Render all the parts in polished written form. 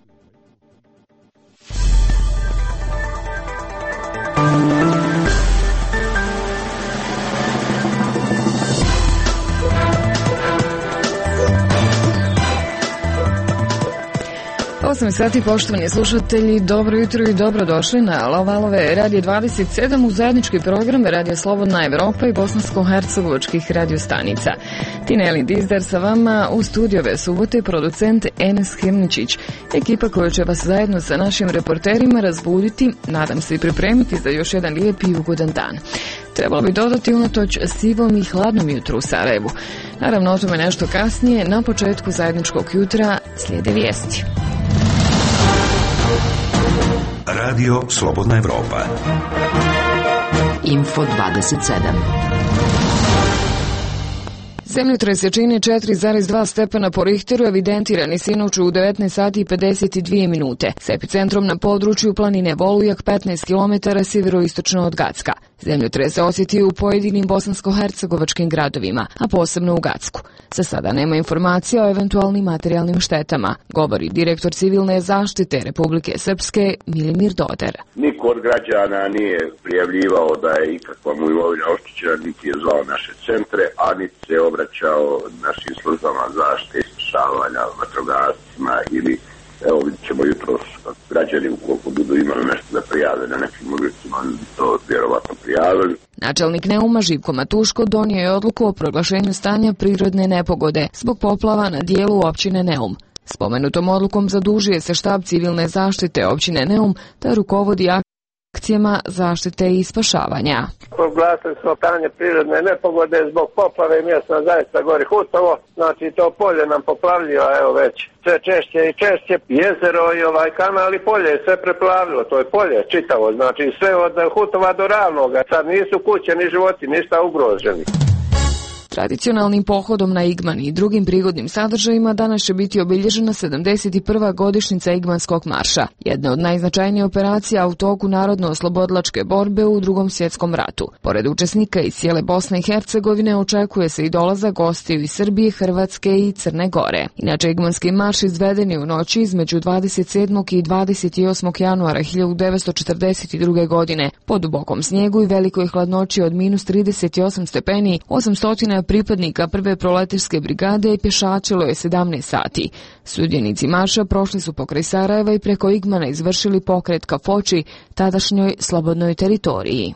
Sati, poštovani slušatelji, dobro jutro i dobrodošli na valove Radio 27 u zajednički program Radio Slobodna Evropa i bosansko-hercegovačkih radiostanica. Tineli Dizdar sa vama u studiju ove subote, producent Enes Himničić, ekipa koja će vas zajedno sa našim reporterima razbuditi, nadam se i pripremiti za još jedan lijep i ugodan dan. Trebalo bi dodati unatoč sivom i hladnom jutru u Sarajevu. Naravno, o tome nešto kasnije, na početku zajedničkog jutra slijede vijesti. Radio Slobodna Evropa. Info 27. Zemljotres jačine 4,2 stepena po Richteru evidentirani sinoć u 19 sati i 52 minute, s epicentrom na području planine Volujak 15 km sjeveroistočno od Gacka. Zemljotres se osjetio u pojedinim bosansko-hercegovačkim gradovima, a posebno u Gacku. Za sada nema informacija o eventualnim materijalnim štetama, govori direktor civilne zaštite Republike Srpske Milimir Doder. Niko od građana nije prijavljivao da je ikakva mu imovina oštećena, niti je zvao naše centre, a niti se obraćao našim službama zaštite i spašavanja, vatrogascima ili, evo vidit ćemo jutros, građani ukoliko budu imali nešto da prijave na nekim objektima, to vjerovatno prijavili. Načelnik Neuma Živko Matuško donio je odluku o proglašenju stanja prirodne nepogode zbog poplava na dijelu općine Neum. Spomenutom odlukom zadužuje se štab civilne zaštite općine Neum da rukovodi akcijama zaštite i spašavanja. Proglasili smo stanje prirodne nepogode zbog poplave mjesna zaista gori Hutovo, znači to polje nam poplavljiva evo već sve češće i češće, jezero i kanal i polje je sve preplavilo, to je polje čitavo, znači sve od Hutova do Ravnoga, sad nisu kuće ni životi, ništa ugroženi. Tradicionalnim pohodom na Igman i drugim prigodnim sadržajima danas će biti obilježena 71. godišnjica Igmanskog marša, jedna od najznačajnijih operacija u toku narodno-oslobodilačke borbe u Drugom svjetskom ratu. Pored učesnika iz cijele Bosne i Hercegovine očekuje se i dolazak gostiju iz Srbije, Hrvatske i Crne Gore. Inače, Igmanski marš izveden je u noći između 27. i 28. januara 1942. godine pod dubokom snijegu i velikoj hladnoći od -38 stepeni, 800 pripadnika prve proleterske brigade pješačilo je 17 sati. Sudjenici marša prošli su pokraj Sarajeva i preko Igmana izvršili pokret ka Foči, tadašnjoj slobodnoj teritoriji.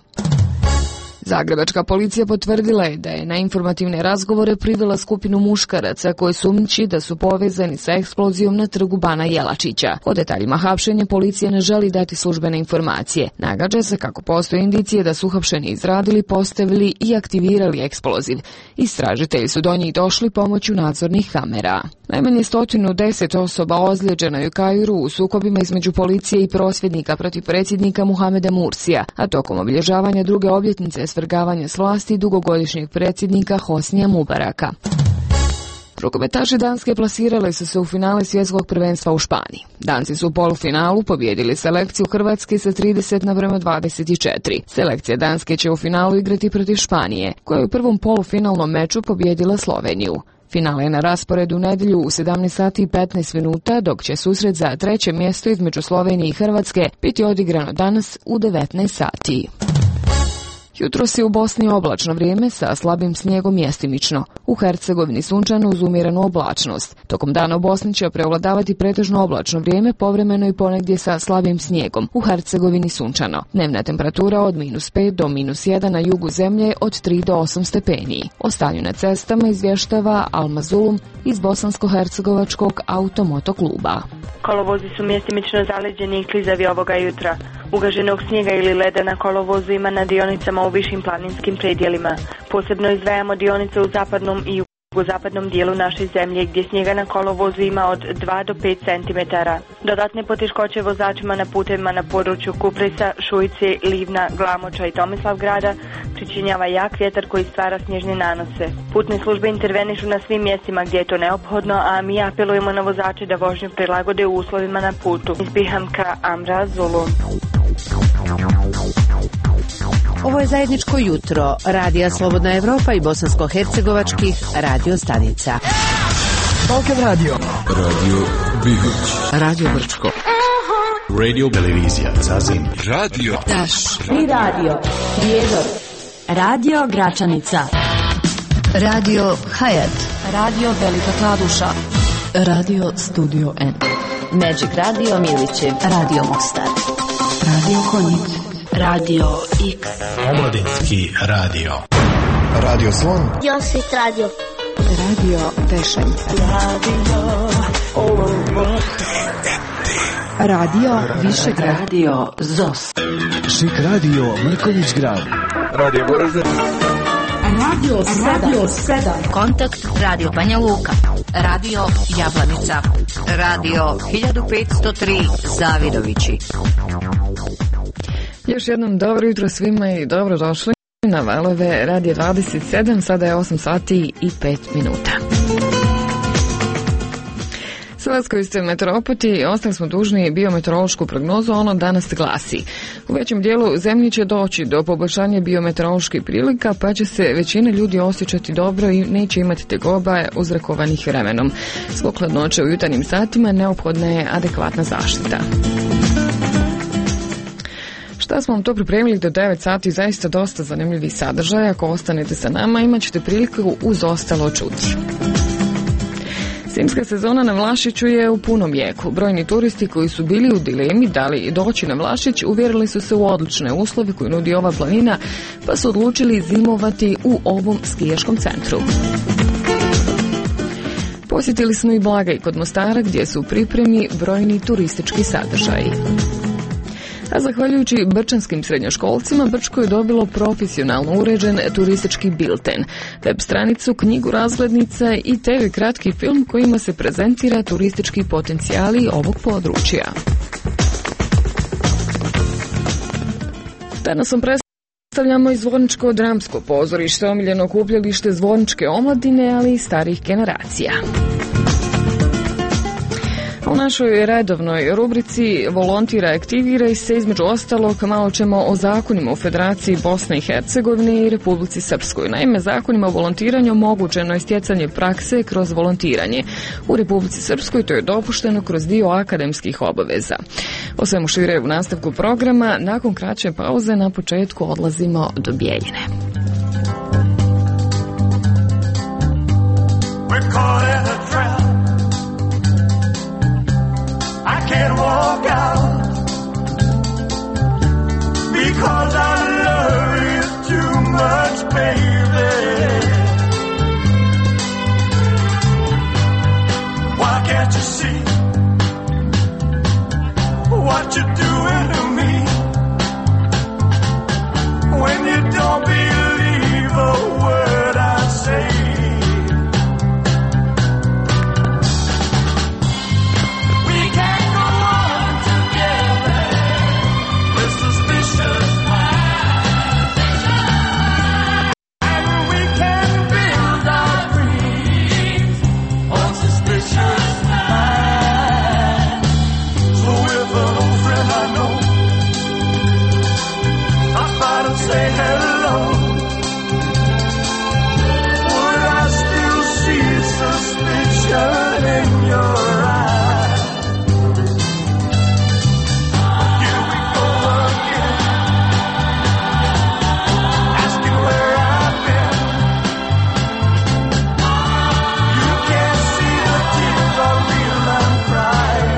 Zagrebačka policija potvrdila je da je na informativne razgovore privela skupinu muškaraca koji sumnjiči da su povezani sa eksplozijom na trgu Bana Jelačića. O detaljima hapšenja policija ne želi dati službene informacije. Nagađa se kako postoje indicije da su uhapšeni izradili, postavili i aktivirali eksploziv. Istražitelji su do njih došli pomoću nadzornih kamera. Najmanje 110 osoba ozlijeđeno je u Kairu u sukobima između policije i prosvjednika protiv predsjednika Muhameda Mursija, a tokom obilježavanja druge obljetnice svrgavanja s vlasti dugogodišnjeg predsjednika Hosnija Mubaraka. Rukometaši Danske plasirali su se u finale svjetskog prvenstva u Španiji. Danci su u polufinalu pobijedili selekciju Hrvatske sa 30:24. Selekcija Danske će u finalu igrati protiv Španije, koja je u prvom polufinalnom meču pobijedila Sloveniju. Finale je na rasporedu u nedjelju u 17 sati i 15 minuta, dok će susret za treće mjesto između Slovenije i Hrvatske biti odigrano danas u 19 sati. Jutros je u Bosni oblačno vrijeme sa slabim snijegom mjestimično. U Hercegovini sunčano uz umjerenu oblačnost. Tokom dana u Bosni će prevladavati pretežno oblačno vrijeme, povremeno i ponegdje sa slabim snijegom. U Hercegovini sunčano. Dnevna temperatura od -5 do -1 na jugu zemlje, od 3 do 8 stepeni. O stanju na cestama izvještava Alma Zulum iz Bosansko-hercegovačkog automotokluba. Kolovozi su mjestimično zaleđeni i klizavi ovoga jutra. Ugaženog snijega ili leda na kolovozu ima na dionicama u višim planinskim predjelima. Posebno izdvajamo dionice u zapadnom i jugozapadnom dijelu naše zemlje gdje snijega na kolovozu ima od 2 do 5 cm. Dodatne poteškoće vozačima na putevima na području Kupresa, Šujice, Livna, Glamoča i Tomislavgrada pričinjava jak vjetar koji stvara snježne nanose. Putne službe intervenišu na svim mjestima gdje je to neophodno, a mi apelujemo na vozače da vožnju prilagode u uslovima na putu. Izbihamka Amra Zulu. Ovo je zajedničko jutro Radija Slobodna Evropa i bosansko-hercegovačkih radiostanica. Balkan radio. Radio Bihać. Radio Brčko. Radio televizija Zazin. Radio Taš. I radio Prijedor. Radio Gračanica. Radio Hayat. Radio Velika Kladuša. Radio Studio N. Magic Radio Milićev. Radio Mostar. Radio Konjic. Radio X. Omladinski radio. Radio Slon. Josip Radio. Radio Tešenca. Radio Višegrad. Radio ZOS. Šik radio Mrković grad. Radio Goražde. Radio 7. Kontakt Radio Banja Luka. Radio Jablanica. Radio 1503 Zavidovići. Još jednom dobro jutro svima i dobrodošli na valove Radio 27, sada je 8 sati i 5 minuta. Sve vas koji ste meteoropati, ostali smo dužni biometeorološku prognozu, ono danas glasi. U većem dijelu zemlji će doći do poboljšanja biometeoroloških prilika, pa će se većina ljudi osjećati dobro i neće imati tegoba uzrokovanih vremenom. Zbog hladnoće u jutarnjim satima neophodna je adekvatna zaštita. Šta smo vam to pripremili do 9 sati, zaista dosta zanimljivih sadržaja. Ako ostanete sa nama, imat ćete priliku uz ostalo čuti. Zimska sezona na Vlašiću je u punom jeku. Brojni turisti koji su bili u dilemi da li doći na Vlašić uvjerili su se u odlične uslove koje nudi ova planina, pa su odlučili zimovati u ovom skijaškom centru. Posjetili smo i Blagaj kod Mostara gdje su u pripremi brojni turistički sadržaji. A zahvaljujući brčanskim srednjoškolcima, Brčko je dobilo profesionalno uređen turistički bilten, web stranicu, knjigu razglednica i TV kratki film kojima se prezentira turistički potencijali ovog područja. Danas vam predstavljamo i Zvorničko dramsko pozorište, omiljeno okupljalište zvorničke omladine, ali i starih generacija. U našoj redovnoj rubrici Volontira aktiviraj se, između ostalog malo ćemo o zakonima u Federaciji Bosne i Hercegovine i Republici Srpskoj. Naime, zakonima o volontiranju omogućeno je stjecanje prakse kroz volontiranje. U Republici Srpskoj to je dopušteno kroz dio akademskih obaveza. O svemu šire u nastavku programa, nakon kraće pauze na početku odlazimo do Bijeljine. Can't walk out because I love you too much, baby. Why can't you see what you're doing to me when you don't believe a word I say? Say hello. Would I still see suspicion in your eyes? Here we go again, asking where I've been. You can't see the tears are real, I'm crying.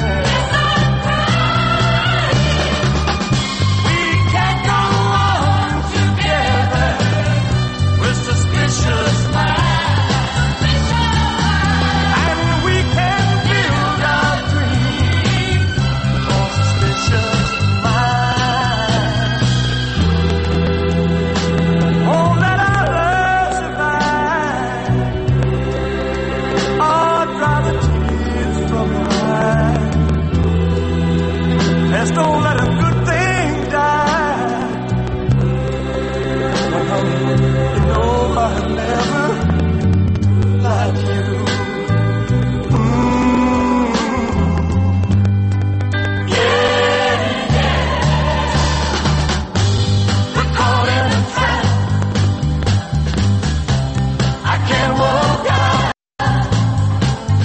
Don't let a good thing die. You know I'll never like you. Yeah, yeah. We're caught in a trap. I can't walk out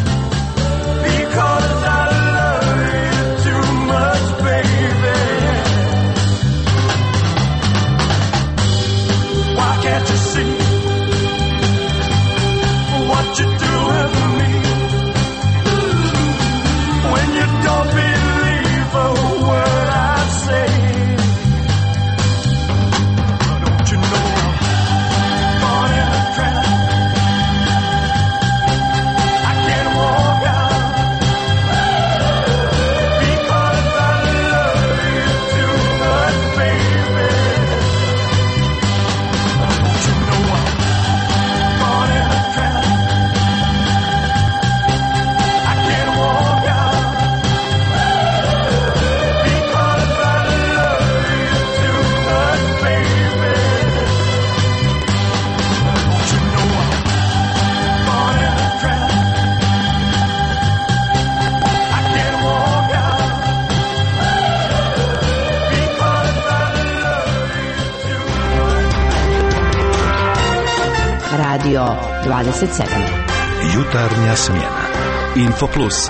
27. Jutarnja smjena. Info Plus.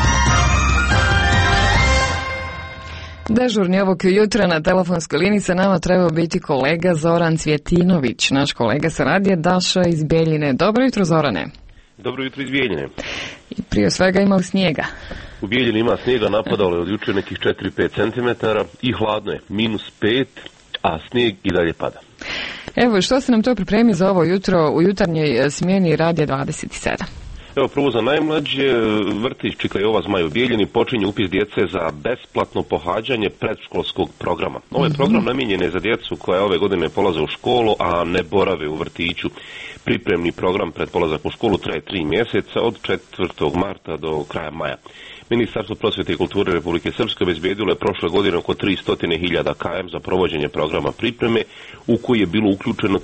Dežurni ovog jutra na telefonskoj liniji sa nama trebao biti kolega Zoran Cvjetinović, naš kolega sa radija Daša iz Bjeljine. Dobro jutro, Zorane. Dobro jutro iz Bijeljine. I prije svega ima li snijega? U Bijeljini ima snijega, napadalo je od juče nekih 4-5 cm i hladno je, -5, a snijeg i dalje pada. Evo, što se nam to pripremi za ovo jutro u jutarnjoj smjeni Radija 27? Evo, prvo za najmlađe, vrtić Čika Jova Zmaj u Bijeljini počinje upis djece za besplatno pohađanje predškolskog programa. Ovaj program namijenjen je za djecu koja ove godine polaze u školu, a ne borave u vrtiću. Pripremni program pred polazak u školu traje 3 mjeseca od 4. marta do kraja maja. Ministarstvo prosvjete i kulture Republike Srpske obezbijedilo je prošle godine oko 300.000 km za provođenje programa pripreme, u koji je bilo uključeno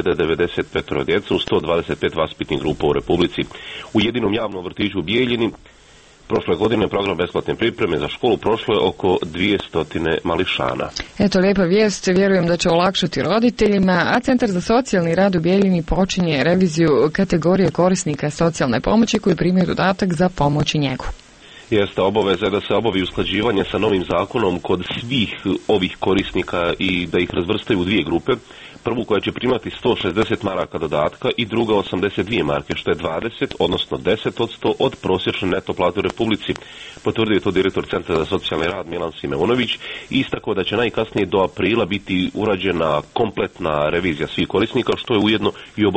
3095 djeca u 125 vaspitnih grupa u Republici. U jedinom javnom vrtiću u Bijeljini prošle godine program besplatne pripreme za školu prošlo je oko 200 mališana. Eto, lijepa vijest, vjerujem da će olakšati roditeljima, a Centar za socijalni rad u Bijeljini počinje reviziju kategorije korisnika socijalne pomoći koji primaju dodatak za pomoć i njegu. Jeste, obaveza da se obavi usklađivanje sa novim zakonom kod svih ovih korisnika i da ih razvrstaju u 2 grupe. Prvu koja će primati 160 maraka dodatka i druga 82 marke, što je 20, odnosno 10% od prosječne neto plate u Republici. Potvrdio je to direktor Centra za socijalni rad Milan Simeunović i istakao da će najkasnije do aprila biti urađena kompletna revizija svih korisnika, što je ujedno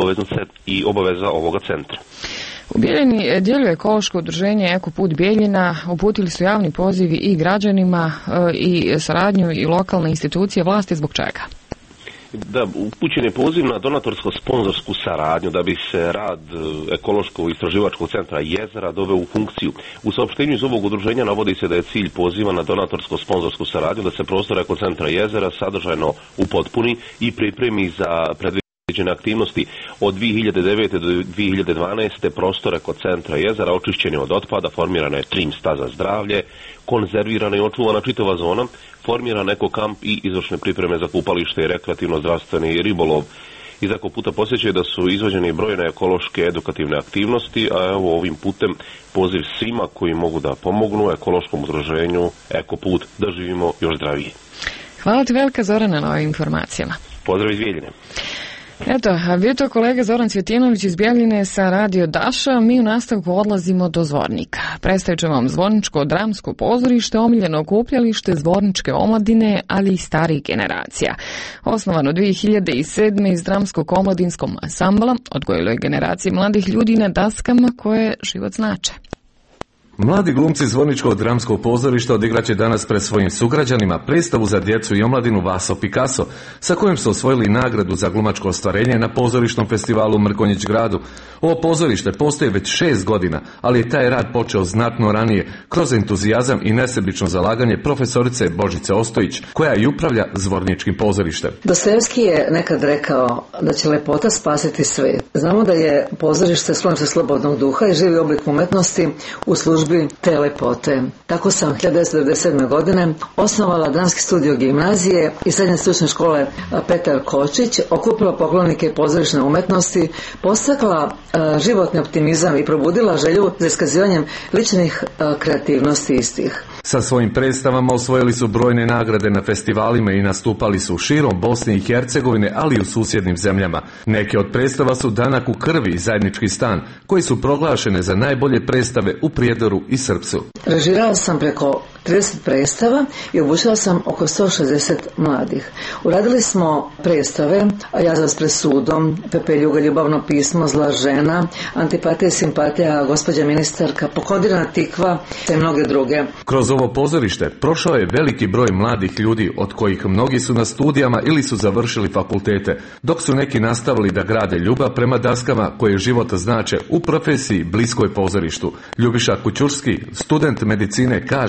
i obaveza ovoga centra. U Bijeljini djeluje ekološko udruženje Ekoput Bijeljina, uputili su javni pozivi i građanima i saradnju i lokalne institucije vlasti zbog čega? Da, upućen je poziv na donatorsko-sponzorsku saradnju da bi se rad ekološkog istraživačkog centra Jezera doveo u funkciju. U saopštenju iz ovog udruženja navodi se da je cilj poziva na donatorsko-sponzorsku saradnju da se prostor ekocentra Jezera sadržajno upotpuni i pripremi za predviđene aktivnosti. Od 2009. do 2012. prostor ekocentra Jezera očišćen je od otpada, formirana je trim staza zdravlje, konzervirana i očuvana čitava zona, formiran ekokamp i izvršne pripreme za kupalište i rekreativno-zdravstveni ribolov. Iz Ekoputa posjećaju da su izvođene i brojne ekološke edukativne aktivnosti, a evo ovim putem poziv svima koji mogu da pomognu ekološkom udruženju Ekoput da živimo još zdravije. Hvala ti velika, Zorana, na ovim informacijama. Pozdrav iz Bijeljine. Eto, a bio to kolega Zoran Cvjetinović iz Bijeljine sa Radio Daša. Mi u nastavku odlazimo do Zvornika. Predstavit ću vam Zvorničko dramsko pozorište, omiljeno okupljalište Zvorničke omladine, ali i starih generacija. Osnovano 2007. iz dramsko-omladinskom ansambla, odgojilo je generacije mladih ljudi na daskama koje život znače. Mladi glumci Zvorničkog dramskog pozorišta odigraće danas pred svojim sugrađanima predstavu za djecu i omladinu Vaso Picasso, sa kojim su osvojili nagradu za glumačko ostvarenje na pozorišnom festivalu u Mrkonjić gradu. Ovo pozorište postoji već 6 godina, ali je taj rad počeo znatno ranije, kroz entuzijazam i nesebično zalaganje profesorice Božice Ostojić, koja i upravlja Zvorničkim pozorištem. Dostojevski je nekad rekao da će lepota spasiti svijet. Znamo da je pozorište sklonište slobodnog duha i živi oblik umetnosti u službi te lepote. Tako sam 1997. godine osnovala dramski studio gimnazije i srednje stručne škole Petar Kočić, okupila poklonike pozorišne umetnosti, postakla životni optimizam i probudila želju za iskazivanjem ličnih kreativnosti istih. Sa svojim predstavama osvojili su brojne nagrade na festivalima i nastupali su širom Bosne i Hercegovine, ali i u susjednim zemljama. Neke od predstava su Danak u krvi i Zajednički stan, koji su proglašene za najbolje predstave u Prijedoru i Srpsu. Režirala sam preko 30 predstava i obučila sam oko 160 mladih. Uradili smo predstave Jazavac pred sudom, Pepe Ljuga, Ljubavno pismo, Zla žena, Antipatija i simpatija, Gospođa ministarka, Pokodirana tikva te mnoge druge. Kroz ovo pozorište prošao je veliki broj mladih ljudi, od kojih mnogi su na studijama ili su završili fakultete, dok su neki nastavili da grade ljubav prema daskama koje život znače u profesiji bliskoj pozorištu. Ljubiša Kućurski, student medicine, kaže da mu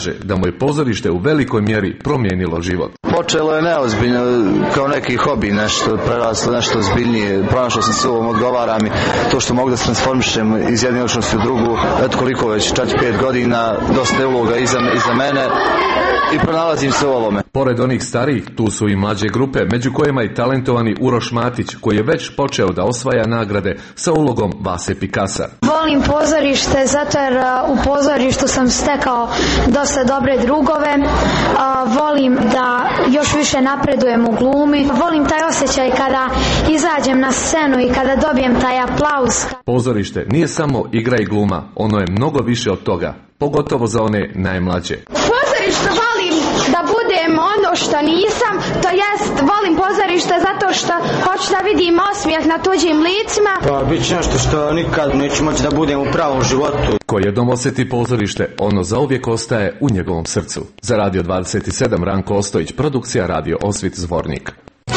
kojemu je pozorište u velikoj mjeri promijenilo život. Počelo je neozbiljno, kao neki hobi, nešto preraslo, nešto ozbiljnije. Pronašao sam se u ovom, odgovara mi to što mogu da se transformišem iz jedne ličnosti u drugu. Eto koliko već, 4-5 godina, dosta je uloga iza mene i pronalazim se u ovome. Pored onih starijih, tu su i mlađe grupe, među kojima i talentovani Uroš Matić, koji je već počeo da osvaja nagrade sa ulogom Vase Pikasa. Volim pozorište zato jer u pozorištu sam stekao dosta dobre drugove. Volim da još više napredujem u glumi. Volim taj osjećaj kada izađem na scenu i kada dobijem taj aplauz. Pozorište nije samo igra i gluma, ono je mnogo više od toga, pogotovo za one najmlađe. Pozorište volim da budem ono što nisam, to jest volim pozorište zato što hoću da vidim osmijeh na tuđim licima. Pa bit će nešto što nikad neću moći da budem u pravom životu. Ko jednom osjeti pozorište, ono zauvijek ostaje u njegovom srcu. Za Radio 27 Ranko Ostojić, produkcija Radio Osvit Zvornik.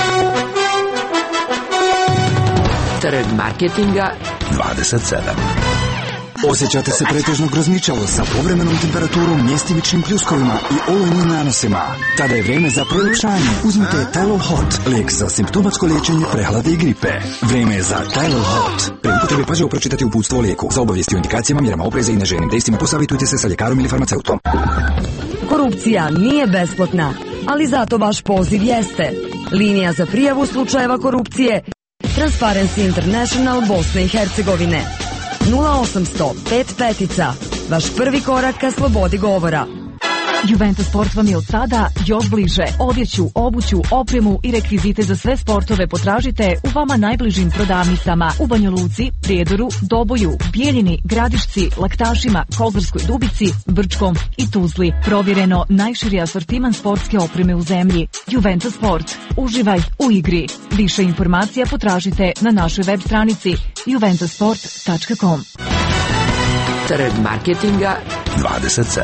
Trg marketinga 27. Osjećate se pretežno grozničavo sa povremenom temperaturom, mjestimičnim pljuskovima i olujnim nanosima. Tada je vrijeme za proljepšanje. Uzmite Tylol Hot, lijek za simptomatsko liječenje prehlade i gripe. Vrijeme je za Tylol Hot. Prije upotrebe pažljivo pročitati uputstvo o lijeku. Za obavijesti o indikacijama, mjerama opreza i neželjenim dejstvima posavitujte se sa ljekarom ili farmaceutom. Korupcija nije besplatna, ali zato vaš poziv jeste. Linija za prijavu slučajeva korupcije Transparency International Bosne i Hercegovine. 0800 55, vaš prvi korak ka slobodi govora. Juventus Sport vam je od sada još bliže. Odjeću, obuću, opremu i rekvizite za sve sportove potražite u vama najbližim prodavnicama u Banja Luci, Prijedoru, Doboju, Bijeljini, Gradišci, Laktašima, Kozarskoj Dubici, Brčkom i Tuzli. Provjereno najširi asortiman sportske opreme u zemlji. Juventus Sport. Uživaj u igri. Više informacija potražite na našoj web stranici juventusport.com. Trg marketinga 27.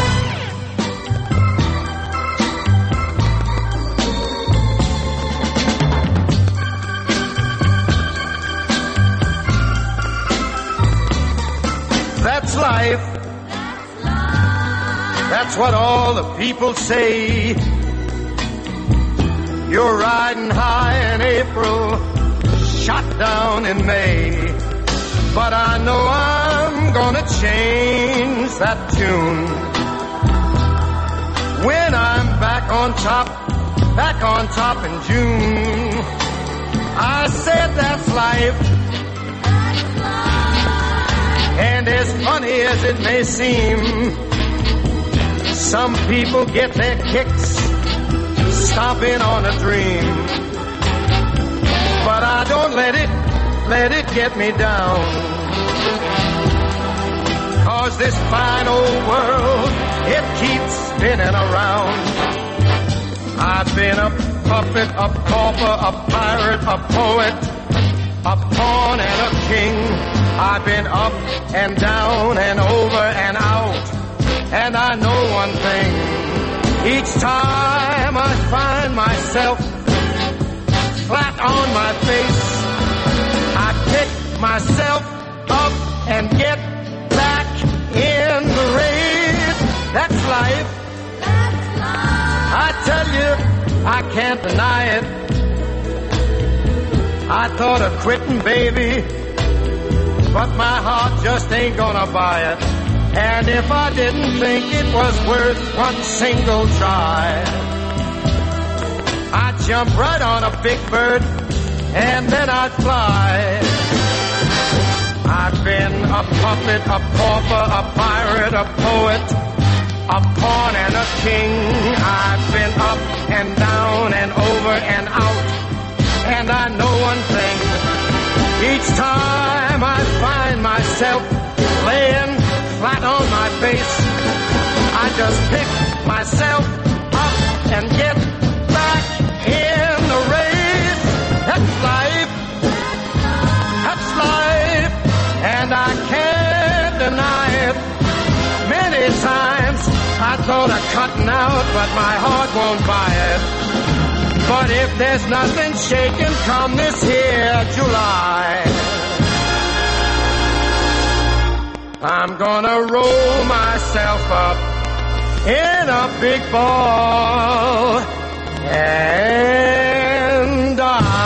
That's life. That's what all the people say. You're riding high in April, shot down in May. But I know I'm gonna change that tune when I'm back on top in June. I said that's life. And as funny as it may seem, some people get their kicks stomping on a dream. But I don't let it get me down. 'Cause this fine old world, it keeps spinning around. I've been a puppet, a pauper, a pirate, a poet, a pawn and a king. I've been up and down and over and out, and I know one thing. Each time I find myself flat on my face, I pick myself up and get back in the race. That's life. I tell you, I can't deny it. I thought of quitting, baby, but my heart just ain't gonna buy it. And if I didn't think it was worth one single try, I'd jump right on a big bird and then I'd fly. I've been a puppet, a pauper, a pirate, a poet, a pawn and a king. I've been up and down and over and out, and I know one thing. Each time I find myself laying flat on my face, I just pick myself up and get back in the race. That's life. That's life. And I can't deny it. Many times I thought of cutting out, but my heart won't buy it. But if there's nothing shaking come this here July, I'm gonna roll myself up in a big ball, and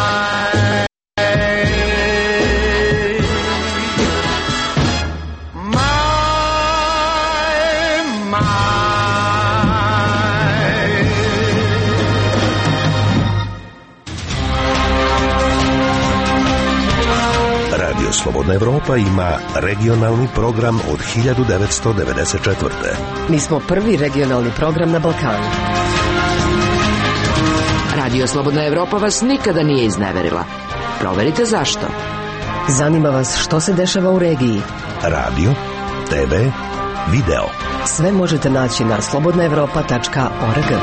Radio Slobodna Evropa ima regionalni program od 1994. Mi smo prvi regionalni program na Balkanu. Radio Slobodna Evropa vas nikada nije izneverila. Proverite zašto. Zanima vas što se dešava u regiji. Radio, TV, video. Sve možete naći na slobodnaevropa.org.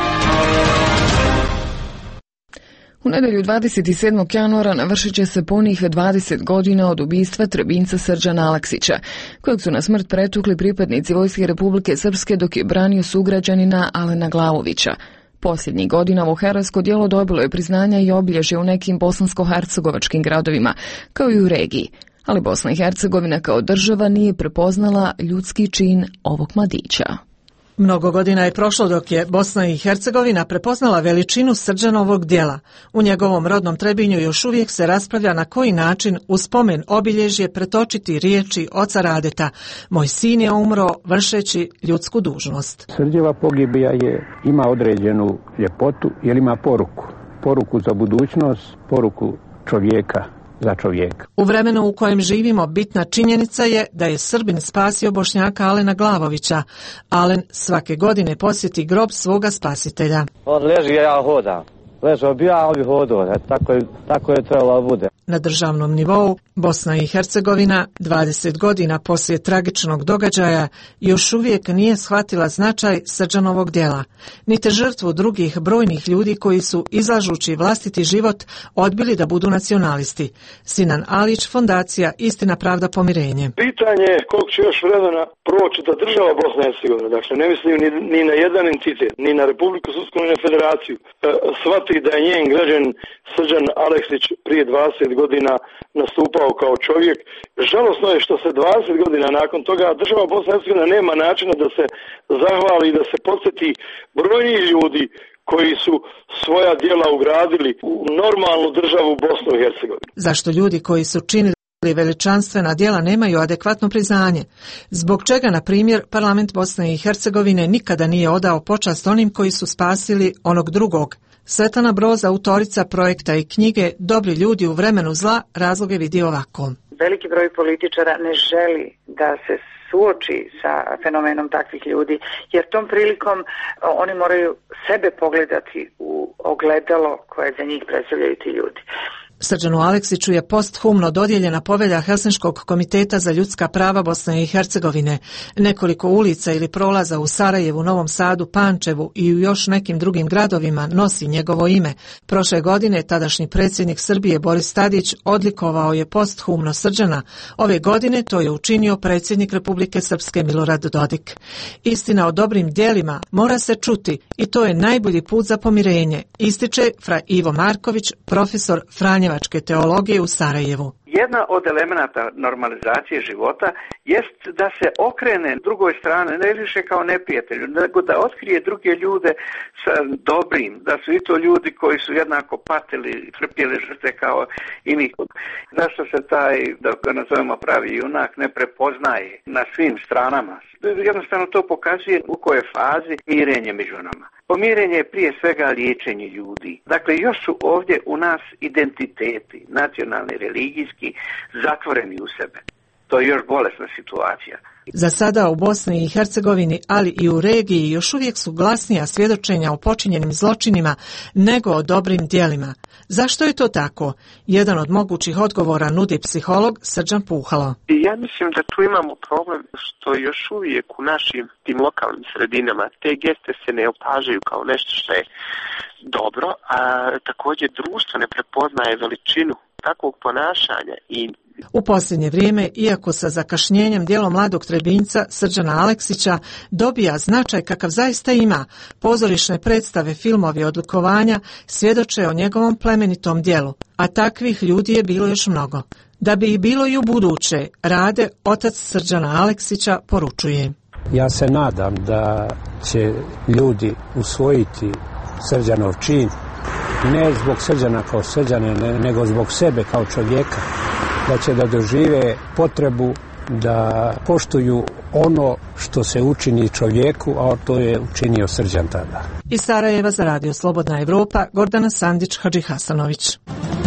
U nedelju 27. januara navršit će se punih 20 godina od ubistva Trebinjca Srđana Aleksića, kojeg su na smrt pretukli pripadnici Vojske Republike Srpske dok je branio sugrađanina Alena Glavovića. Posljednjih godina ovo herojsko djelo dobilo je priznanja i obilježje u nekim bosansko-hercegovačkim gradovima, kao i u regiji, ali Bosna i Hercegovina kao država nije prepoznala ljudski čin ovog mladića. Mnogo godina je prošlo dok je Bosna i Hercegovina prepoznala veličinu Srđanovog djela. U njegovom rodnom Trebinju još uvijek se raspravlja na koji način u spomen obilježje pretočiti riječi oca Radeta. Moj sin je umro vršeći ljudsku dužnost. Srđeva pogibija ima određenu ljepotu jer ima poruku. Poruku za budućnost, poruku čovjeka. Za čovjeka. U vremenu u kojem živimo bitna činjenica je da je Srbin spasio Bošnjaka Alena Glavovića. Alen svake godine posjeti grob svoga spasitelja. On leži, ja hodam. Ležao bi ja, on bi hodao. Tako je trebalo da bude. Na državnom nivou Bosna i Hercegovina 20 godina poslije tragičnog događaja još uvijek nije shvatila značaj Srđanovog djela, niti žrtvu drugih brojnih ljudi koji su, izlažući vlastiti život, odbili da budu nacionalisti. Sinan Alić, Fondacija Istina, pravda, pomirenje. Pitanje je koliko će još vremena proći da država Bosna i Hercegovina, dakle ne mislim ni na jedan entitet, ni na Republiku Srpsku, ni na Federaciju, shvati da je njen građan Srđan Aleksić prije 20 godina nastupao kao čovjek. Žalosno je što se 20 godina nakon toga država Bosna i Hercegovina nema načina da se zahvali, da se podsjeti brojni ljudi koji su svoja djela ugradili u normalnu državu Bosnu i Hercegovinu. Zašto ljudi koji su činili veličanstvena djela nemaju adekvatno priznanje? Zbog čega, na primjer, parlament Bosne i Hercegovine nikada nije odao počast onim koji su spasili onog drugog? Svetlana Broz, autorica projekta i knjige Dobri ljudi u vremenu zla, razloge vidi ovako. Veliki broj političara ne želi da se suoči sa fenomenom takvih ljudi, jer tom prilikom oni moraju sebe pogledati u ogledalo koje za njih predstavljaju ti ljudi. Srđanu Aleksiću je posthumno dodijeljena povelja Helsinškog komiteta za ljudska prava Bosne i Hercegovine. Nekoliko ulica ili prolaza u Sarajevu, Novom Sadu, Pančevu i u još nekim drugim gradovima nosi njegovo ime. Prošle godine tadašnji predsjednik Srbije Boris Tadić odlikovao je posthumno Srđana. Ove godine to je učinio predsjednik Republike Srpske Milorad Dodik. Istina o dobrim djelima mora se čuti i to je najbolji put za pomirenje, ističe fra Ivo Marković, profesor franjevačke teologije u Sarajevu. Jedna od elemenata normalizacije života jest da se okrene drugoj strane, ne više kao neprijatelju, nego da otkrije druge ljude sa dobrim, da su i to ljudi koji su jednako patili, trpjeli žrtve kao i mi. Zašto se taj, da ga nazovemo pravi junak, ne prepoznaje na svim stranama? Jednostavno to pokazuje u kojoj fazi mirenje među nama. Pomirenje je prije svega liječenje ljudi. Dakle, još su ovdje u nas identiteti, nacionalni, religijski, zatvoreni u sebe. To je još bolesna situacija. Za sada u Bosni i Hercegovini, ali i u regiji, još uvijek su glasnija svjedočenja o počinjenim zločinima nego o dobrim djelima. Zašto je to tako? Jedan od mogućih odgovora nudi psiholog Srđan Puhalo. Ja mislim da tu imamo problem što još uvijek u našim tim lokalnim sredinama te geste se ne opažaju kao nešto što je dobro, a također društvo ne prepoznaje veličinu takvog ponašanja i u posljednje vrijeme, iako sa zakašnjenjem djelo mladog Trebinjca Srđana Aleksića dobija značaj kakav zaista ima, pozorišne predstave, filmovi, odlikovanja svjedoče o njegovom plemenitom djelu, a takvih ljudi je bilo još mnogo. Da bi ih bilo i u buduće, Rade, otac Srđana Aleksića, poručuje. Ja se nadam da će ljudi usvojiti Srđanov čin, ne zbog Srđana kao Srđane, nego zbog sebe kao čovjeka, da će da dožive potrebu da poštuju ono što se učini čovjeku, a to je učinio Srđan tada. Iz Sarajeva za Radio Slobodna Evropa, Gordana Sandić, Hadži Hasanović.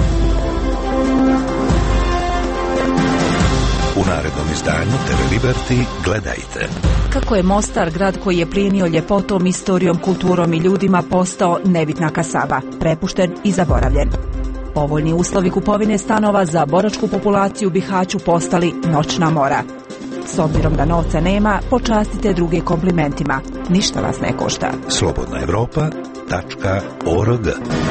U narednom izdanju TV Liberty gledajte. Kako je Mostar, grad koji je plijenio ljepotom, istorijom, kulturom i ljudima, postao nebitna kasaba, prepušten i zaboravljen. Povoljni uslovi kupovine stanova za boračku populaciju u Bihaću postali noćna mora. S obzirom da novca nema, počastite druge komplimentima. Ništa vas ne košta. slobodnaevropa.org.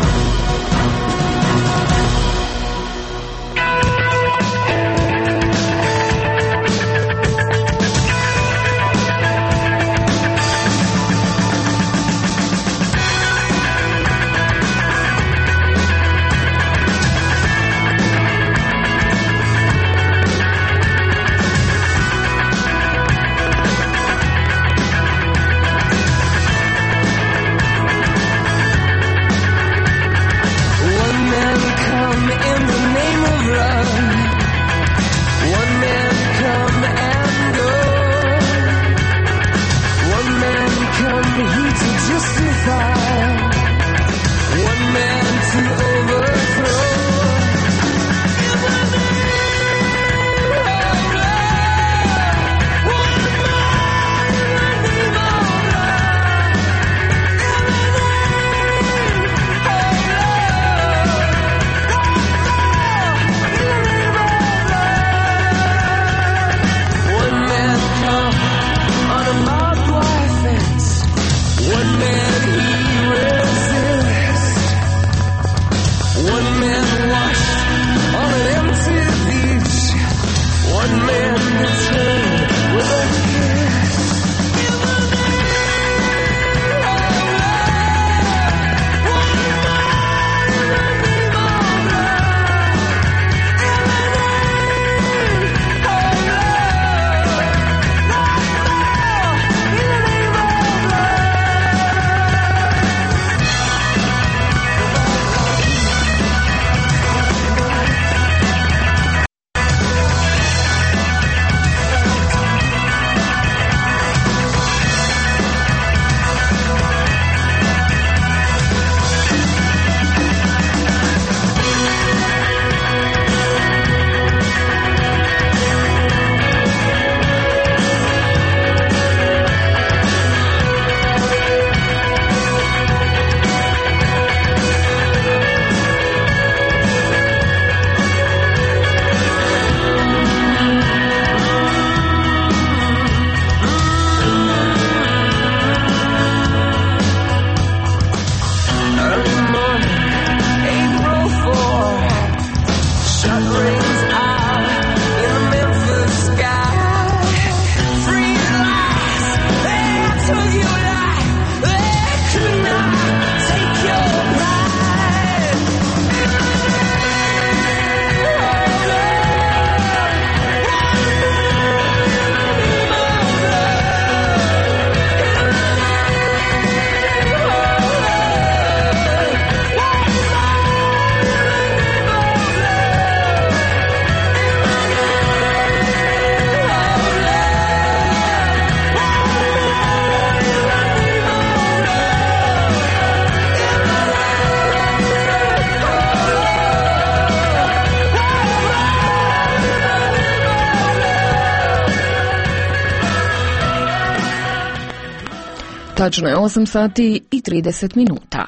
Tačno je 8 sati i 30 minuta.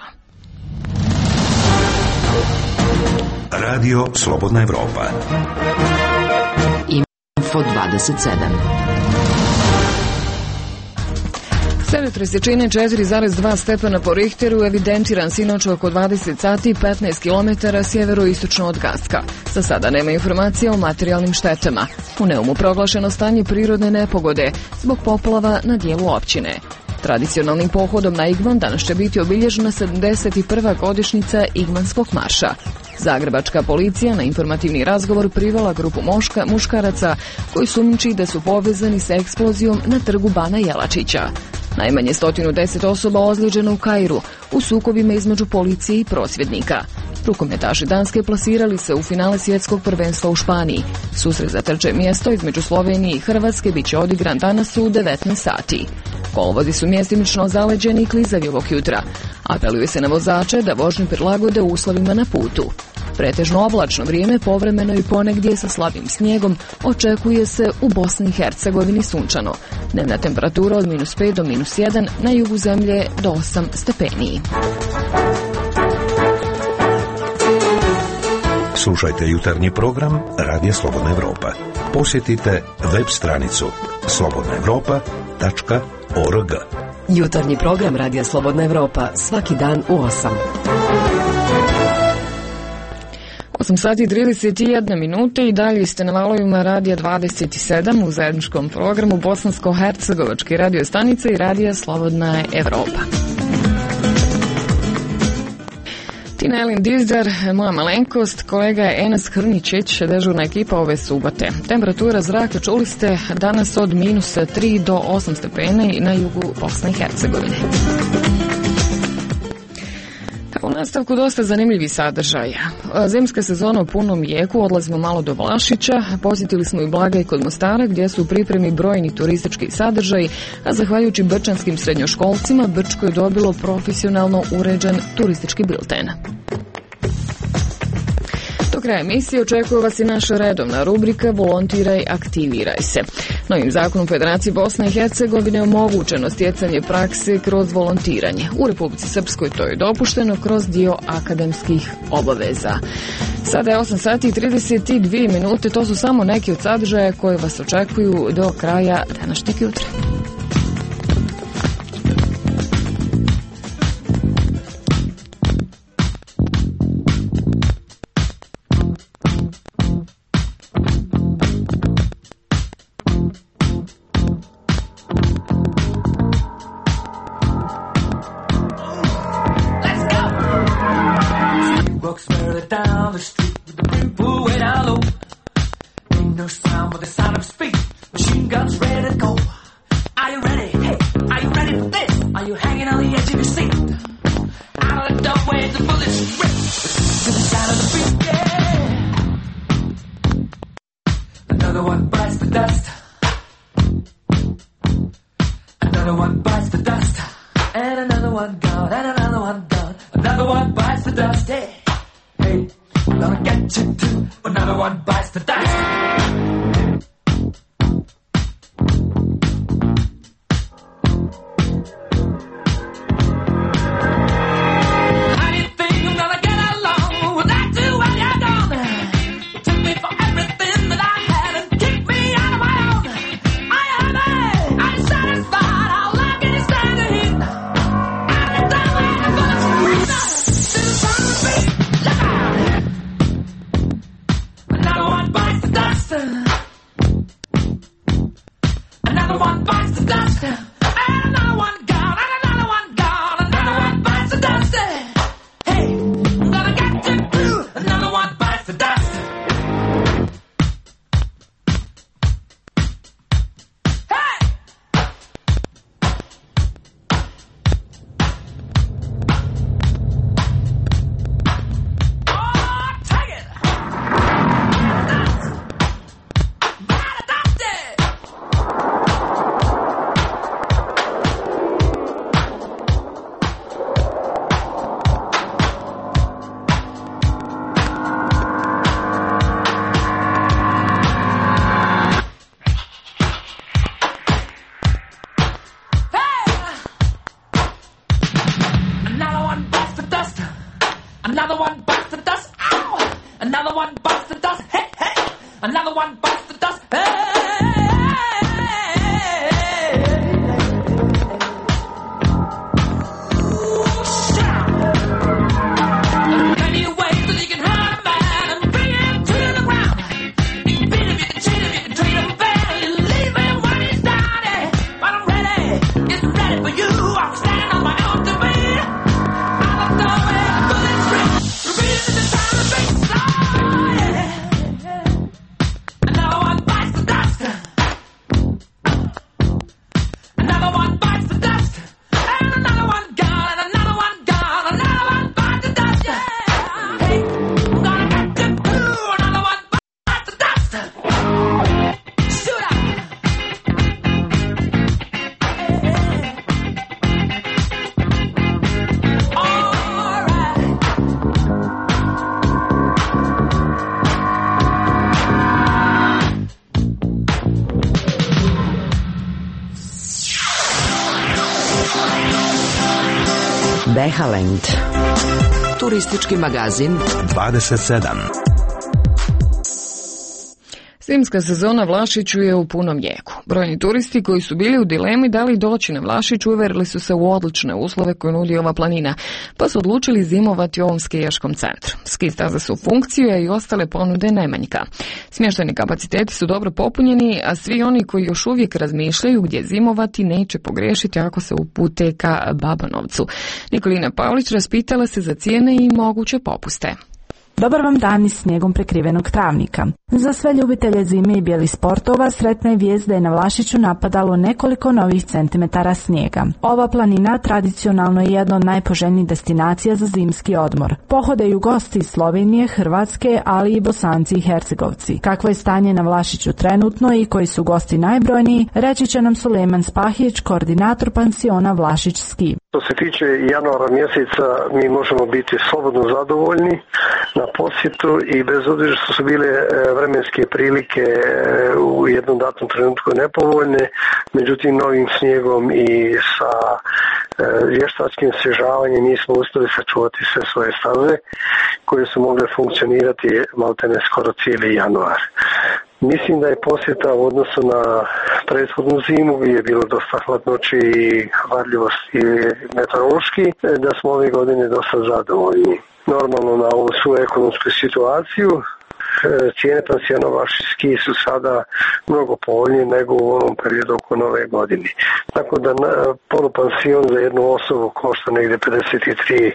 Radio Slobodna Evropa. Info 27. Zemljotres jačine 4,2 stepena po Richteru evidentiran sinoć oko 20 sati 15 km sjeveroistočno od Gaska. Za sada nema informacija o materijalnim štetama. U Neumu proglašeno stanje prirodne nepogode zbog poplava na dijelu općine. Tradicionalnim pohodom na Igman danas će biti obilježena 71. godišnjica Igmanskog marša. Zagrebačka policija na informativni razgovor privela grupu muškaraca koji sumnjiči da su povezani sa eksplozijom na trgu Bana Jelačića. Najmanje 110 osoba ozlijeđeno u Kairu u sukobima između policije i prosvjednika. Rukometaši Danske plasirali se u finale svjetskog prvenstva u Španiji. Susret za treće mjesto između Slovenije i Hrvatske biće odigran danas u 19 sati. Kolovozi su mjestimično zaleđeni i klizavi ovog jutra. Apeluje se na vozače da vožnju prilagode uslovima na putu. Pretežno oblačno vrijeme, povremeno i ponegdje sa slabim snijegom, očekuje se u Bosni i Hercegovini sunčano. Dnevna temperatura od -5 do -1, na jugu zemlje do 8 stepeni. Slušajte jutarnji program Radija Slobodna Evropa. Posjetite web stranicu slobodnaevropa.org. Jutarnji program Radija Slobodna Evropa svaki dan u 8. 8 sati 31 minute i dalje ste na valovima Radija 27 u zajedničkom programu Bosansko-hercegovačke radio stanice i Radija Slobodna Evropa. Tina Elin Dizdar, moja malenkost, kolega je Enes Hrničić, dežurna ekipa ove subote. Temperatura zraka, čuli ste, danas od -3 do 8 stepeni na jugu Bosne i Hercegovine. U nastavku dosta zanimljivih sadržaja. Zimska sezona u punom jeku, odlazimo malo do Vlašića, posjetili smo i Blagaj kod Mostara gdje su u pripremi brojni turistički sadržaji, a zahvaljujući brčanskim srednjoškolcima Brčko je dobilo profesionalno uređen turistički bilten. Do kraja emisije očekuje vas i naša redovna rubrika Volontiraj, aktiviraj se. Novim zakonom Federacije Bosne i Hercegovine omogućeno stjecanje prakse kroz volontiranje. U Republici Srpskoj to je dopušteno kroz dio akademskih obaveza. Sada je 8 sati i 32 minute, to su samo neki od sadržaja koje vas očekuju do kraja današnjeg jutra. Reach Behaland. Turistički magazin 27. Zimska sezona Vlašiću je u punom jeku. Brojni turisti koji su bili u dilemi da li doći na Vlašić uverili su se u odlične uslove koje nudi ova planina, pa su odlučili zimovati u ovom skijaškom centru. Ski staze su u funkciju, a i ostale ponude nemanjka. Smještajni kapaciteti su dobro popunjeni, a svi oni koji još uvijek razmišljaju gdje zimovati neće pogriješiti ako se upute ka Babanovcu. Nikolina Pavlić raspitala se za cijene i moguće popuste. Dobar vam dan iz snijegom prekrivenog travnika. Za sve ljubitelje zime i bijelih sportova sretna je vijest da je na Vlašiću napadalo nekoliko novih centimetara snijega. Ova planina tradicionalno je jedna od najpoželjnijih destinacija za zimski odmor. Pohodaju gosti iz Slovenije, Hrvatske, ali i Bosanci i Hercegovci. Kakvo je stanje na Vlašiću trenutno i koji su gosti najbrojniji, reći će nam Sulejman Spahić, koordinator pansiona Vlašić Ski. Što se tiče januara mjeseca, mi možemo biti slobodno zadovoljni na posjetu i bez obzira što su bile vremenske prilike u jednom datom trenutku nepovoljne, međutim novim snijegom i sa vještačkim osvježavanjem mi smo uspjeli sačuvati sve svoje staze koje su mogle funkcionirati maltene skoro cijeli januar. Mislim da je posjeta u odnosu na prethodnu zimu gdje je bilo dosta hladnoći i varljivosti meteorološki, da smo ove godine dosta zadovoljni. Normalno na ovu svu ekonomsku situaciju cijene pansiona Vlašić Ski su sada mnogo povoljnije nego u onom periodu oko nove godine. Tako da polupansion za jednu osobu košta negdje 53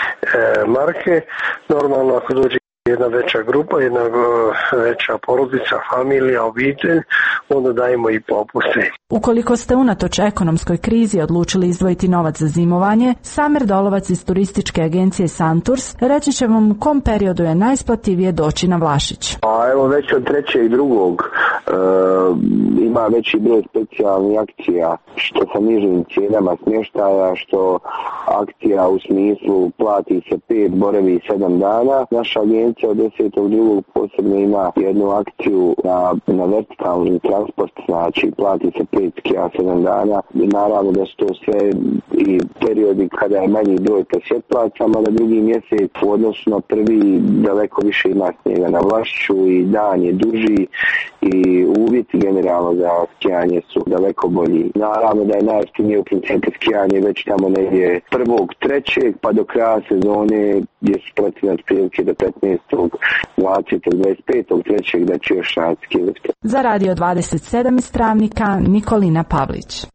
marke. Normalno ako dođe jedna veća grupa, jedna veća porodica, familija, obitelj, onda dajemo i popuste. Ukoliko ste unatoč ekonomskoj krizi odlučili izdvojiti novac za zimovanje, Samer Dolovac iz turističke agencije Santurs reći će vam u kom periodu je najisplativije doći na Vlašić. A evo već od 3.2. Ima veći broj specijalnih akcija, što sa nižim cijenama smještaja, što akcija u smislu plati se 5, boravi 7 dana. Naša agencija od 10.2. posebno ima jednu akciju na vertikalni transport, znači plati se 5 skija 7 dana. I naravno da su to sve i periodi kada je manji broj posjetlaca, da drugi mjesec u odnosu na prvi daleko više ima snijega na Vlašiću i dan je duži i uvjeti generalno za skijanje su daleko bolji. Naravno da je najjeftinije u principu skijanje već tamo negdje 1.3. pa do kraja sezone gdje su procjene otprilike do 15. 20. 25.3. da će još raditi ski lifte. Za Radio 27 iz Travnika, Nikolina Pavlić.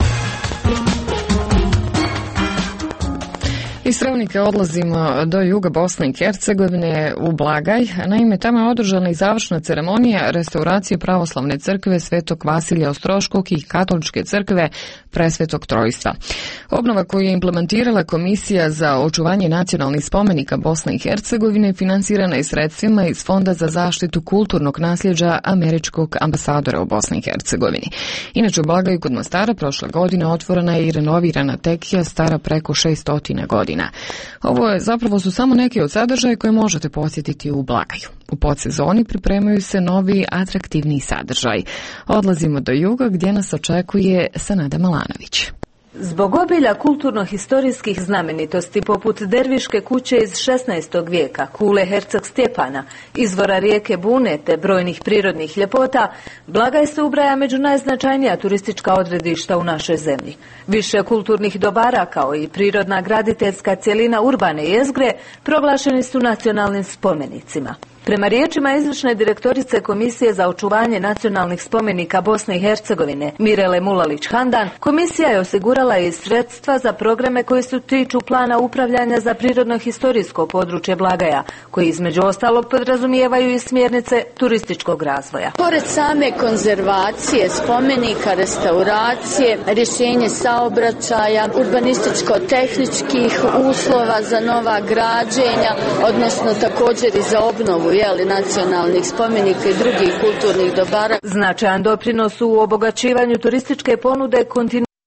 Iz Travnika odlazimo do juga Bosne i Hercegovine u Blagaj. Naime, tamo je održana i završna ceremonija restauracije pravoslavne crkve Svetog Vasilija Ostroškog i katoličke crkve Presvetog Trojstva. Obnova koju je implementirala Komisija za očuvanje nacionalnih spomenika Bosne i Hercegovine finansirana je sredstvima iz Fonda za zaštitu kulturnog nasljeđa američkog ambasadora u Bosni i Hercegovini. Inače, u Blagaju kod Mostara prošle godine otvorena je i renovirana tekija stara preko 600 godina. Ovo je zapravo su samo neki od sadržaja koje možete posjetiti u Blagaju. U podsezoni pripremaju se novi atraktivni sadržaj. Odlazimo do juga gdje nas očekuje Sanada Malanović. Zbog obilja kulturno-historijskih znamenitosti poput Derviške kuće iz 16. vijeka, kule Herceg Stjepana, izvora rijeke Bune te brojnih prirodnih ljepota, Blagaj se ubraja među najznačajnija turistička odredišta u našoj zemlji. Više kulturnih dobara kao i prirodna graditeljska cjelina urbane jezgre proglašeni su nacionalnim spomenicima. Prema riječima izvršne direktorice Komisije za očuvanje nacionalnih spomenika Bosne i Hercegovine Mirele Mulalić-Handan, komisija je osigurala i sredstva za programe koji se tiču plana upravljanja za prirodno-historijsko područje Blagaja, koji između ostalog podrazumijevaju i smjernice turističkog razvoja. Pored same konzervacije spomenika, restauracije, rješenje saobraćaja, urbanističko-tehničkih uslova za nova građenja, odnosno također i za obnovu nacionalnih spomenika i drugih kulturnih dobara. Značajan doprinos u obogaćivanju turističke ponude kontinuirano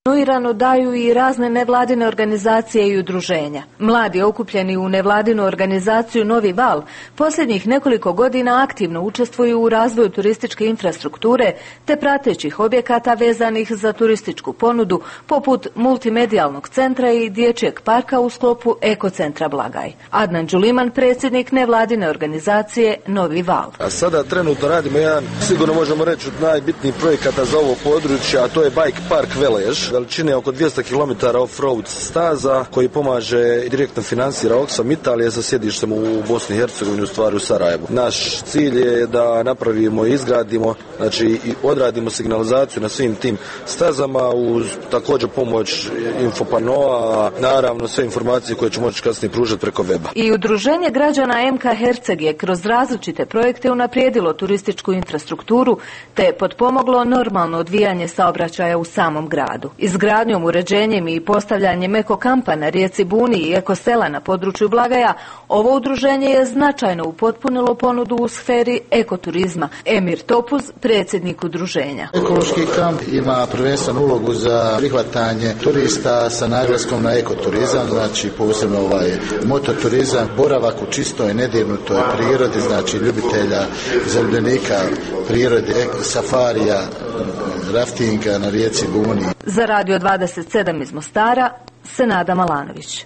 kontinuirano daju i razne nevladine organizacije i udruženja. Mladi okupljeni u nevladinu organizaciju Novi Val posljednjih nekoliko godina aktivno učestvuju u razvoju turističke infrastrukture te pratećih objekata vezanih za turističku ponudu poput multimedijalnog centra i dječjeg parka u sklopu ekocentra Blagaj. Adnan Đuliman, predsjednik nevladine organizacije Novi Val. A sada trenutno radimo jedan, sigurno možemo reći, od najbitnijih projekata za ovo područje, a to je Bike Park Velež, veličine oko 200 km off-road staza koji pomaže i direktno finansira Oxfam Italije sa sjedištem u Bosni i Hercegovini, u stvari u Sarajevu. Naš cilj je da napravimo i izgradimo, znači i odradimo signalizaciju na svim tim stazama uz također pomoć infopanoa, naravno sve informacije koje ću moći kasnije pružati preko weba. I Udruženje građana MK Herceg je kroz različite projekte unaprijedilo turističku infrastrukturu te potpomoglo normalno odvijanje saobraćaja u samom gradu. Izgradnjom, uređenjem i postavljanjem ekokampa na rijeci Buni i ekosela na području Blagaja, ovo udruženje je značajno upotpunilo ponudu u sferi ekoturizma. Emir Topuz, predsjednik udruženja. Ekološki kamp ima prvenstvenu ulogu za prihvatanje turista sa naglaskom na ekoturizam, znači posebno mototurizam, boravak u čistoj nedirnutoj prirodi, znači ljubitelja zaljubljenika prirode, safarija, raftinga na rijeci Buni. Za Radio 27 iz Mostara, Senada Malanović.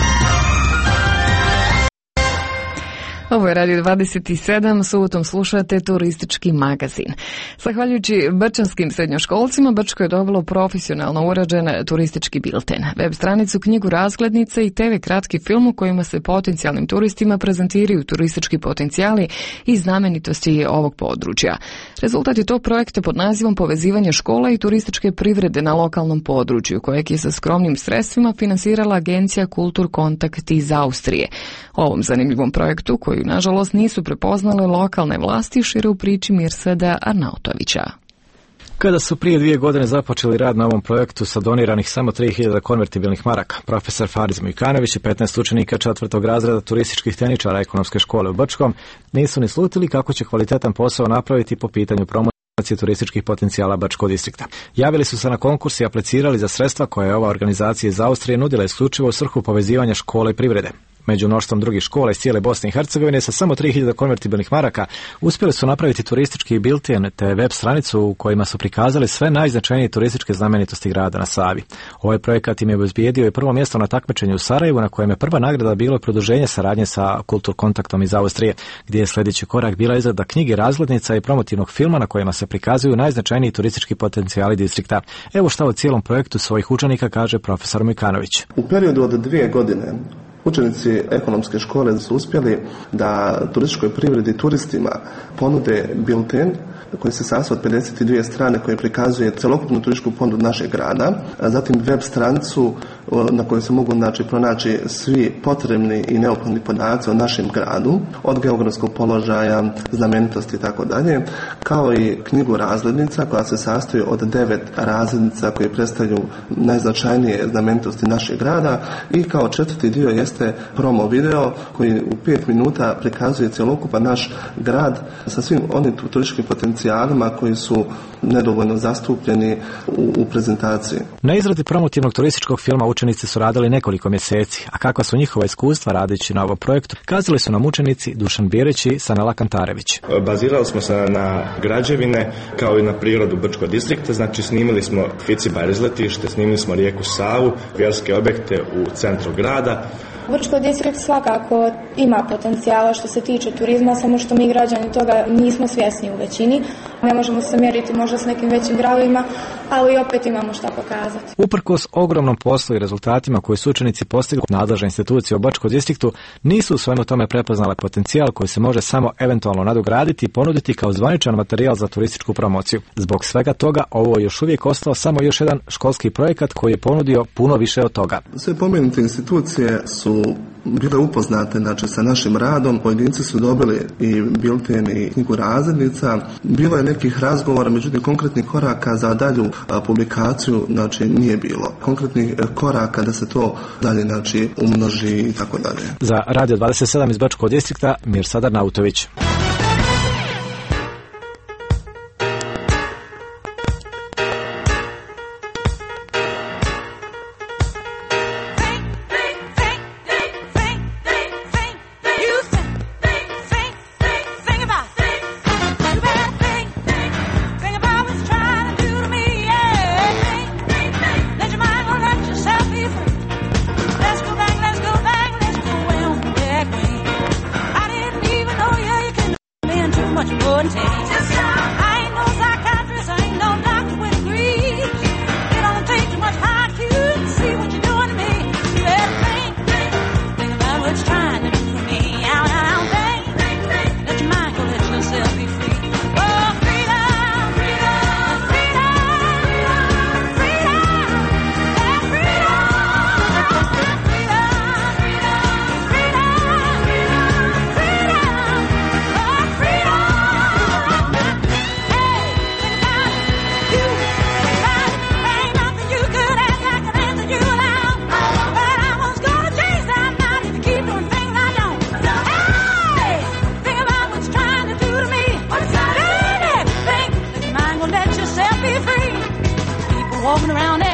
Ovo je Radio 27, subotom slušate turistički magazin. Zahvaljujući brčanskim srednjoškolcima, Brčko je dobilo profesionalno urađen turistički bilten, web stranicu, knjigu razglednice i TV kratki film u kojima se potencijalnim turistima prezentiraju turistički potencijali i znamenitosti ovog područja. Rezultat je tog projekta pod nazivom Povezivanje škola i turističke privrede na lokalnom području, kojeg je sa skromnim sredstvima finansirala agencija Kultur Kontakt iz Austrije. O ovom zanimljivom projektu, koju nažalost nisu prepoznale lokalne vlasti, šire u priči Mirsada Arnautovića. Kada su prije 2 godine započeli rad na ovom projektu sa doniranih samo 3000 konvertibilnih maraka, profesor Fariz Mujkanović i 15 učenika 4. razreda turističkih tehničara ekonomske škole u Brčkom nisu ni slutili kako će kvalitetan posao napraviti po pitanju promocije turističkih potencijala Brčkog distrikta. Javili su se na konkurs i aplicirali za sredstva koje je ova organizacija iz Austrije nudila isključivo u svrhu povezivanja škole i privrede. Među mnoštvom drugih škola iz cijele Bosne i Hercegovine sa samo 3000 konvertibilnih maraka uspjeli su napraviti turistički bilten te web stranicu u kojima su prikazali sve najznačajnije turističke znamenitosti grada na Savi. Ovaj projekat im je obezbijedio i prvo mjesto na takmičenju u Sarajevu, na kojem je prva nagrada bilo produženje saradnje sa Kultur Kontaktom iz Austrije, gdje je sljedeći korak bila izrada knjige razglednica i promotivnog filma na kojima se prikazuju najznačajniji turistički potencijali distrikta. Evo šta o cijelom projektu svojih učenika kaže profesor Mujkanović. U periodu od 2 godine učenici ekonomske škole su uspjeli da turističkoj privredi i turistima ponude bilten koji se sastoji od 52 strane koje prikazuje celokupnu turističku ponudu našeg grada, a zatim web stranicu na kojoj se mogu pronaći svi potrebni i neophodni podaci o našem gradu, od geografskog položaja, znamenitosti i tako dalje, kao i knjigu razglednica koja se sastoji od 9 razglednica koje predstavljaju najznačajnije znamenitosti našeg grada i kao 4. dio jeste promo video koji u 5 minuta prikazuje cjelokupan naš grad sa svim onim turističkim potencijalima koji su nedovoljno zastupljeni u prezentaciji. Na izradi promotivnog turističkog filma učenici su radili nekoliko mjeseci, a kakva su njihova iskustva radeći na ovom projektu, kazali su nam učenici Dušan Birić i Sanela Kantarević. Bazirali smo se na građevine kao i na prirodu Brčkog distrikta, znači snimili smo Ficibar izletište, snimili smo rijeku Savu, vjerske objekte u centru grada. Brčko distrikt svakako ima potencijala što se tiče turizma, samo što mi građani toga nismo svjesni u većini. Ne možemo se mjeriti možda s nekim većim gradovima, ali opet imamo šta pokazati. Uprkos ogromnom poslu i rezultatima koji su učenici postigli, nadležne institucije u Brčkom distriktu nisu u svemu tome prepoznale potencijal koji se može samo eventualno nadograditi i ponuditi kao zvaničan materijal za turističku promociju. Zbog svega toga ovo je još uvijek ostao samo još jedan školski projekat koji je ponudio puno više od toga. Sve pomenute institucije su bile upoznate sa našim radom, pojedinci su dobili i bilten i knjigu razglednica. Bilo je nekih razgovora, međutim konkretnih koraka za dalju publikaciju nije bilo. Konkretnih koraka da se to dalje umnoži i tako dalje. Za Radio 27 iz Brčkog distrikta Mirsad Arnautović.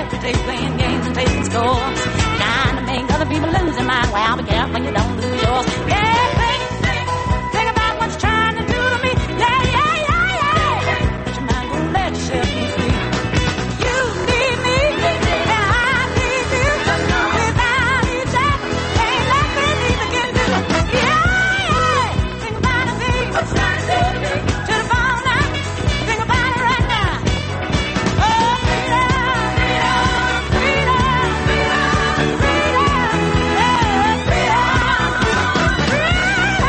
to take playing games and taking scores. Trying to make other people lose their mind. Well, be careful when you don't lose yours. Yeah, think about what you're trying to do to me. Yeah, yeah, yeah, yeah. But your mind won't let yourself be free. You need me, and I need you. Without each other, ain't nothing either can do. Yeah, yeah. Think about it, baby. What's trying to do to me? To the bone now. Think about it right now. Oh, freedom, freedom, freedom, freedom, freedom. Yeah, freedom.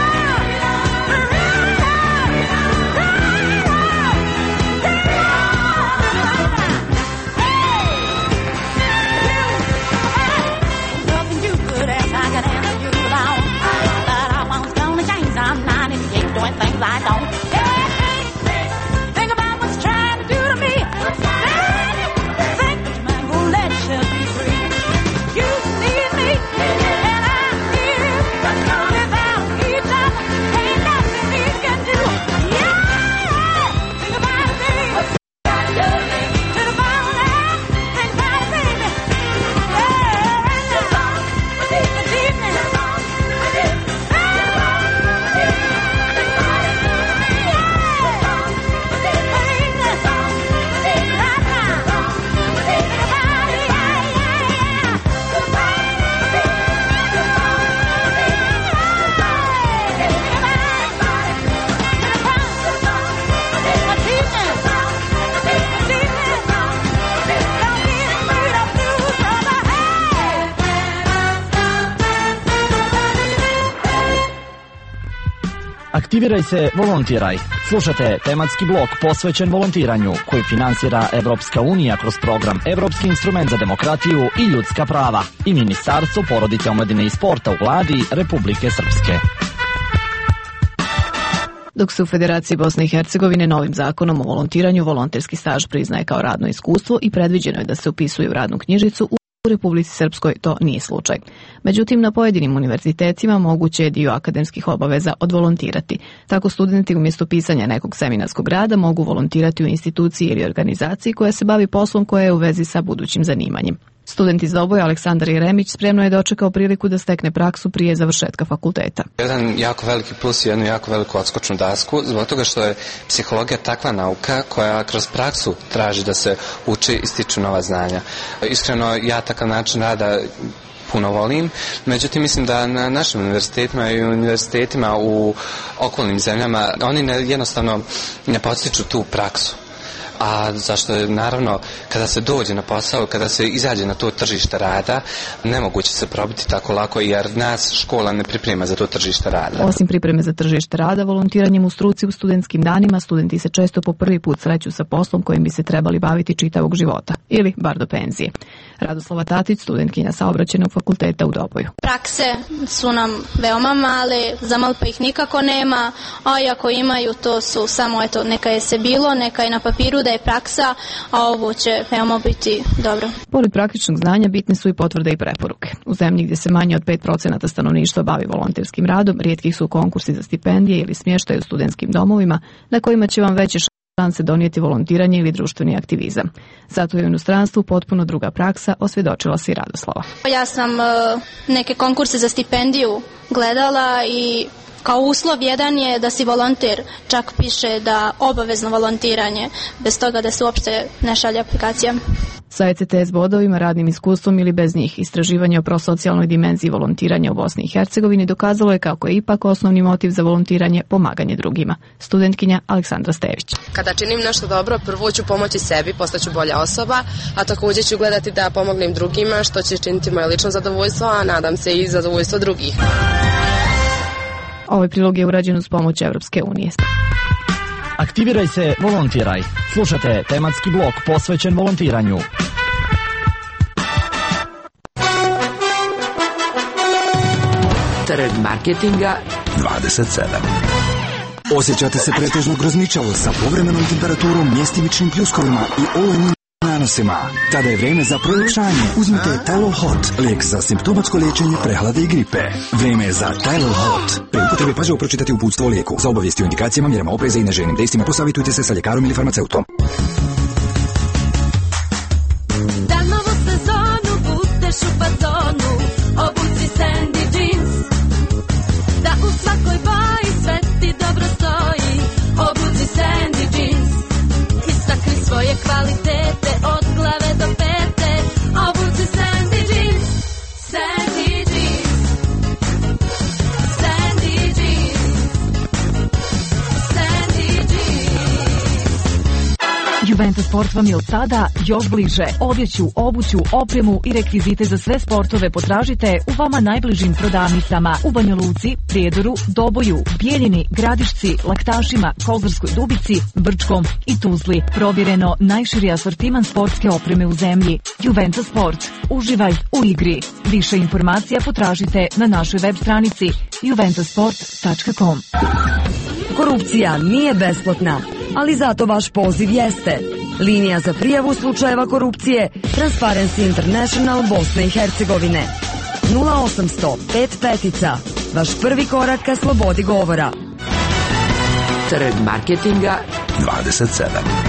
Nothing you could ask, I could answer you alone. But I was gonna change. I'm 98, doing things I don't. Think about what's trying to do to me. Think that your mind won't let yourself be free. You need me, and I need you. Without each other, ain't nothing we can do. Yeah, think about it, baby. What's trying to do to me? To the bone now. Think about it, baby. Aktiviraj se, volontiraj. Slušate tematski blok posvećen volontiranju koji finansira Evropska unija kroz program Evropski instrument za demokratiju i ljudska prava i Ministarstvo porodice, omladine i sporta u vladi Republike Srpske. Dok se u Federaciji Bosne i Hercegovine novim zakonom o volontiranju volonterski staž priznaje kao radno iskustvo i predviđeno je da se upisuje u radnu knjižicu, u Republici Srpskoj to nije slučaj. Međutim, na pojedinim univerzitetima moguće je dio akademskih obaveza odvolontirati. Tako studenti umjesto pisanja nekog seminarskog rada mogu volontirati u instituciji ili organizaciji koja se bavi poslom koja je u vezi sa budućim zanimanjem. Student iz Doboja Aleksandar Jeremić spremno je dočekao priliku da stekne praksu prije završetka fakulteta. Jedan jako veliki plus i jednu jako veliku odskočnu dasku zbog toga što je psihologija takva nauka koja kroz praksu traži da se uči i stiču nova znanja. Iskreno, ja takav način rada puno volim, međutim mislim da na našim univerzitetima i univerzitetima u okolnim zemljama oni jednostavno ne podstiču tu praksu. A zašto je naravno kada se dođe na posao, kada se izađe na to tržište rada, nemoguće se probiti tako lako jer nas škola ne priprema za to tržište rada. Osim pripreme za tržište rada, volontiranjem u struci u studentskim danima studenti se često po prvi put sreću sa poslom kojim bi se trebali baviti čitavog života, ili bar do penzije. Radoslava Tatić, studentkinja Saobraćajnog fakulteta u Doboju. Prakse su nam veoma male, za Malpa ih nikako nema, a i ako imaju to su samo eto, neka je se bilo, neka je na papiru da je praksa, a ovo će veoma biti dobro. Pored praktičnog znanja bitne su i potvrde i preporuke. U zemlji gdje se manje od 5% stanovništva bavi volonterskim radom, rijetki su konkursi za stipendije ili smještaj u studentskim domovima na kojima će vam veće šanse donijeti volontiranje ili društveni aktivizam. Zato je u inostranstvu potpuno druga praksa, osvjedočila se i Radoslava. Ja sam neke konkurse za stipendiju gledala i kao uslov jedan je da si volonter, čak piše da obavezno volontiranje, bez toga da se uopšte ne šalje aplikacija. Sa ECTS bodovima, radnim iskustvom ili bez njih, istraživanje o prosocijalnoj dimenziji volontiranja u Bosni i Hercegovini dokazalo je kako je ipak osnovni motiv za volontiranje pomaganje drugima. Studentkinja Aleksandra Stević. Kada činim nešto dobro, prvo ću pomoći sebi, postaću bolja osoba, a također ću gledati da pomognem drugima, što će činiti moje lično zadovoljstvo, a nadam se i zadovoljstvo drugih. Ovaj prilog je urađen uz pomoć Evropske unije. Aktiviraj se, volontiraj. Slušate tematski blok posvećen volontiranju. Trg marketinga 27. Osjećate se pretežno grozničavo sa povremenom temperaturom, mjestimičnim pljuskovima i olujnim nanosima. Tada je vrijeme za proljepšanje. Uzmite Tylol Hot, lijek za simptomatsko liječenje prehlade i gripe. Vrijeme je za Tylol Hot. Pri upotrebi pažljivo pročitati uputstvo o lijeku. Za obavijesti o indikacijama, mjerama opreza i neželjenim dejstvima posavitujte se sa ljekarom ili farmaceutom. Dalmavo Juventus Sport vam je od sada još bliže. Odjeću, obuću, opremu i rekvizite za sve sportove potražite u vama najbližim prodavnicama u Banja Luci, Prijedoru, Doboju, Bijeljini, Gradišci, Laktašima, Kozarskoj Dubici, Brčkom i Tuzli. Provjereno najširi asortiman sportske opreme u zemlji. Juventus Sport. Uživaj u igri. Više informacija potražite na našoj web stranici juventusport.com. Korupcija nije besplatna, ali zato vaš poziv jeste. Linija za prijavu slučajeva korupcije Transparency International Bosne i Hercegovine. 0800 5 petica. Vaš prvi korak ka slobodi govora. Trg marketinga 27.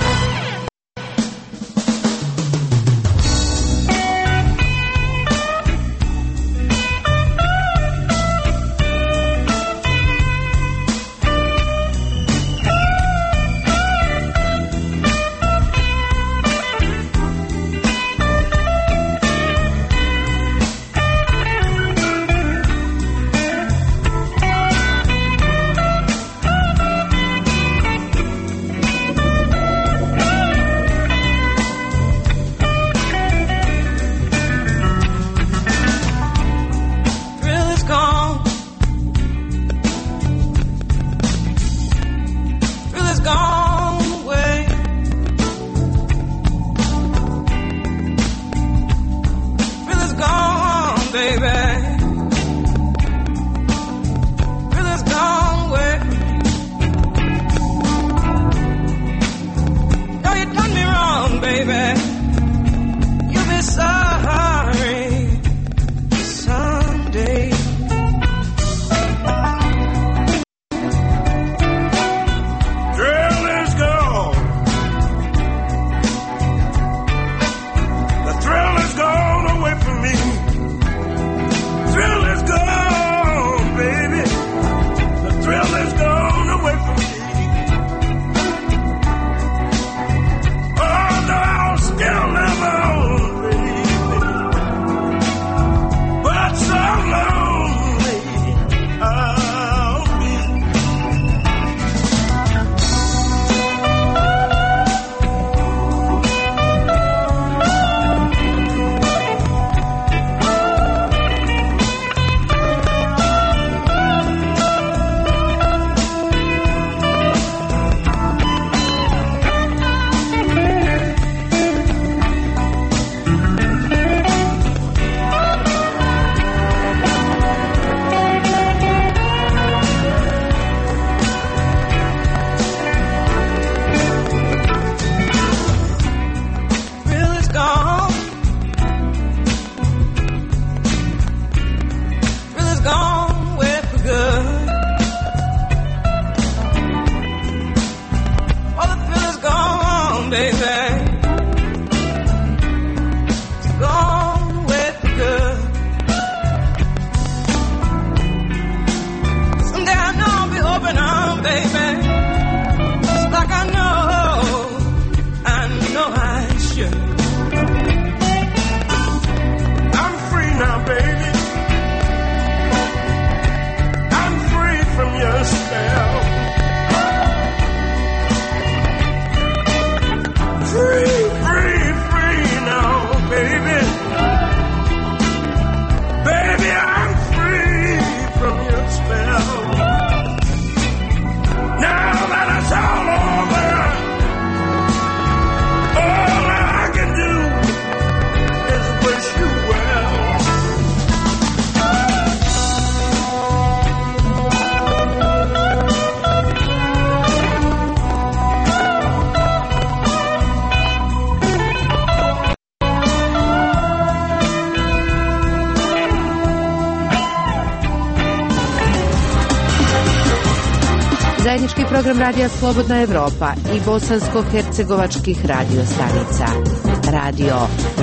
Zajednički program radija Slobodna Evropa i bosansko-hercegovačkih radio stanica. Radio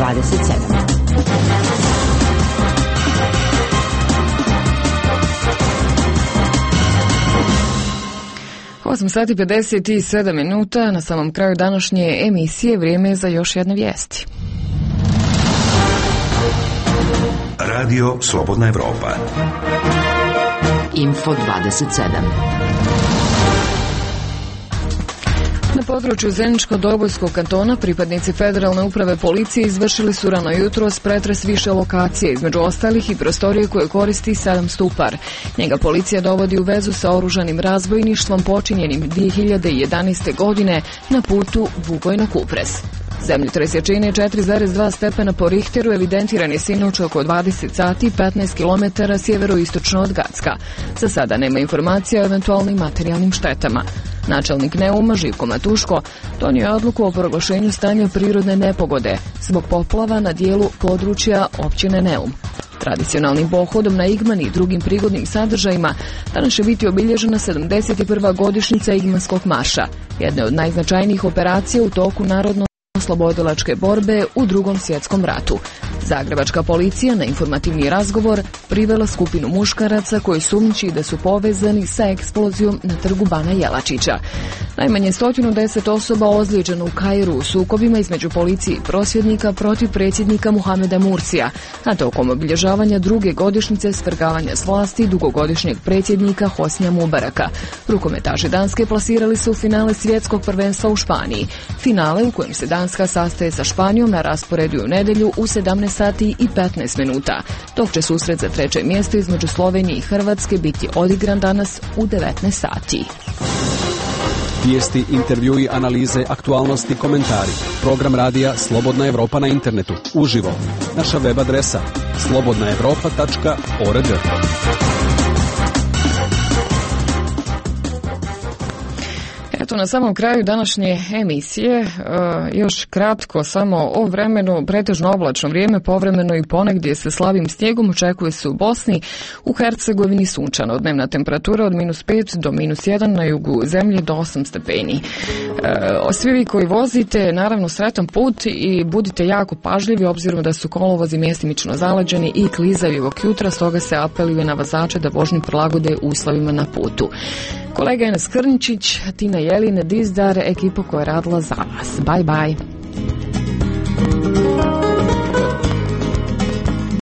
27. 8 sati 57 minuta, na samom kraju današnje emisije vrijeme je za još jedne vijesti. Radio Slobodna Evropa. Info 27. Na području Zeničko-Dobojskog kantona pripadnici Federalne uprave policije izvršili su rano jutros pretres više lokacije, između ostalih i prostorije koje koristi Sadam Stupar. Njega policija dovodi u vezu sa oružanim razbojništvom počinjenim 2011. godine na putu Bugojna-Kupres. Zemljotres jačine 4,2 stepena po Richteru evidentiran je sinoć oko 20 sati 15 km sjeveroistočno od Gacka. Za sada nema informacija o eventualnim materijalnim štetama. Načelnik Neuma Živko Matuško donio je odluku o proglašenju stanja prirodne nepogode zbog poplava na dijelu područja općine Neum. Tradicionalnim pohodom na Igman i drugim prigodnim sadržajima danas će biti obilježena 71. godišnjica Igmanskog marša, jedne od najznačajnijih operacija u toku narodno-oslobodilačke borbe u Drugom svjetskom ratu. Zagrebačka policija na informativni razgovor privela skupinu muškaraca koji sumnjiči da su povezani sa eksplozijom na trgu Bana Jelačića. Najmanje 110 osoba ozlijeđeno u Kairu u sukobima između policije i prosvjednika protiv predsjednika Muhameda Mursija, a tokom obilježavanja druge godišnjice svrgavanja s vlasti dugogodišnjeg predsjednika Hosnija Mubaraka. Rukometaši Danske plasirali se u finale svjetskog prvenstva u Španiji. Finale u kojem se Danska sastaje sa Španijom na rasporedu u nedjelju u 17 sati i 15 minuta, dok će susret za treće mjesto između Slovenije i Hrvatske biti odigran danas u 19 sati. Vijesti, intervjui, analize, aktualnosti, komentari. Program radija Slobodna Evropa na internetu, uživo. Naša web adresa slobodnaevropa.org. Eto, na samom kraju današnje emisije još kratko samo o vremenu. Pretežno oblačno vrijeme, povremeno i ponegdje sa slabim snijegom očekuje se u Bosni. U Hercegovini sunčano, dnevna temperatura od -5 do -1, na jugu zemlje do 8 stepeni. Svi vi koji vozite, naravno sretan put i budite jako pažljivi obzirom da su kolovozi mjestimično zaleđeni i klizaju ovog jutra, stoga se apeluje na vozače da vožnju prilagode uslovima na putu. Kolega Enes Krničić, Tina Jelin, Dizdar, ekipa koja je radila za vas. Bye bye.